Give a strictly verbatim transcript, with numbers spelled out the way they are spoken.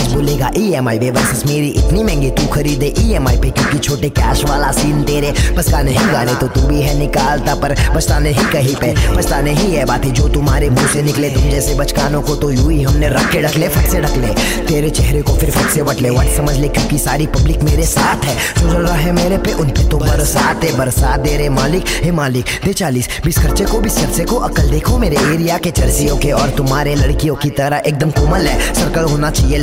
आज बोलेगा E M आई वे versus मेरी इतनी महंगी तू खरीदे ई एम आई पे, क्योंकि छोटे कैश वाला सीन तेरे बस का नहीं। गाने तो तू भी है निकालता पर बचता नहीं कहीं पे, बचता नहीं है बातें जो तुम्हारे मुंह से निकले। तुम जैसे बचकानों को तो यूं ही हमने रख के ढक ले, फट से ढक ले तेरे चेहरे को फिर फट से वट ले। वट समझ ले क्योंकि सारी पब्लिक मेरे साथ है, जो चल रहा है मेरे पे उन पे तो बरसात है। बरसात दे रे मालिक, हे मालिक दे चालीस बीस खर्चे को बीस चर्चे को। अकल देखो मेरे एरिया के चर्सियों के, और तुम्हारे लड़कियों की तरह एकदम कोमल है, सर्कल होना चाहिए